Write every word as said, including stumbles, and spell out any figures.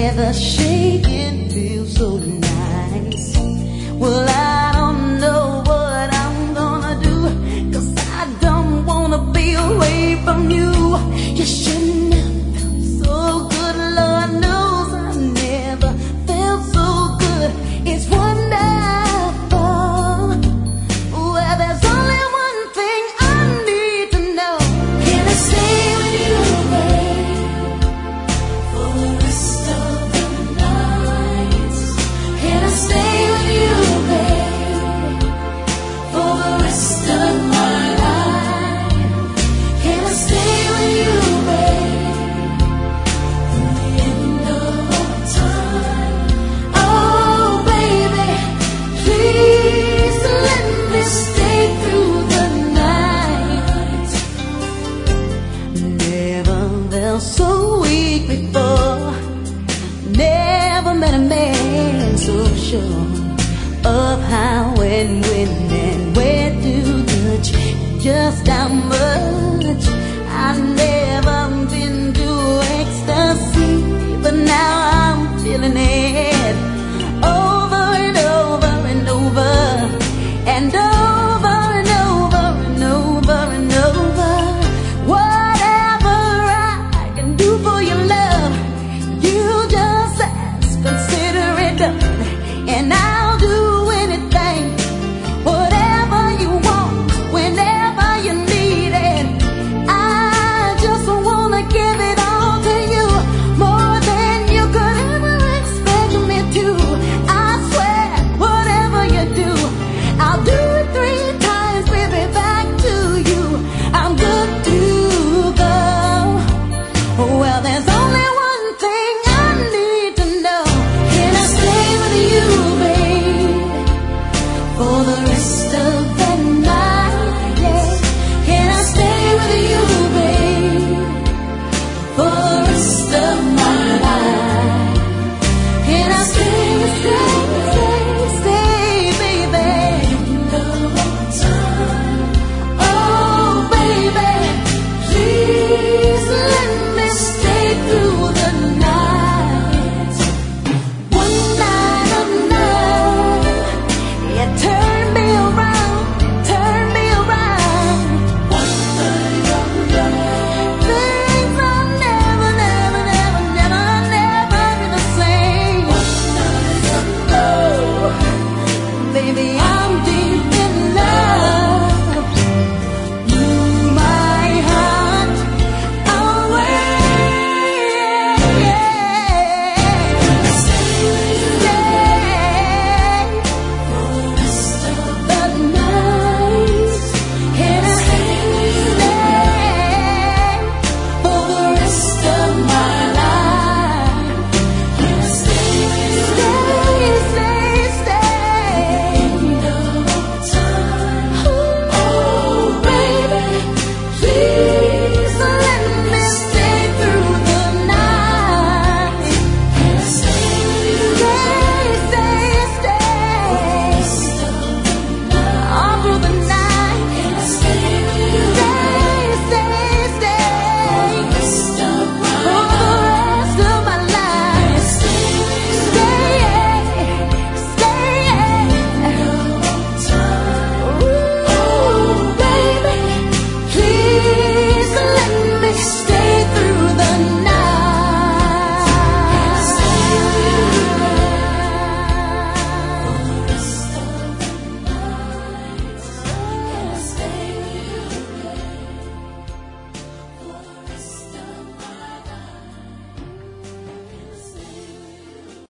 leather shaking feels so nice. Well, I don't know what I'm gonna do, 'cause I don't wanna be away from you. You shouldn't have felt so good, Lord knows I never felt so good. It's wonderful. Well, there's only one thing I need to know. Can I stay with you, babe, for the rest of the night? Can I stay with you, babe, for the rest of my life? Can I stay with you, babe, till the end of time? Oh, baby, please let me stay through the night. Never felt so weak before. Never met a man so sure of how and when and where to touch, just how much. I've never been to ecstasy, but now I'm feeling it.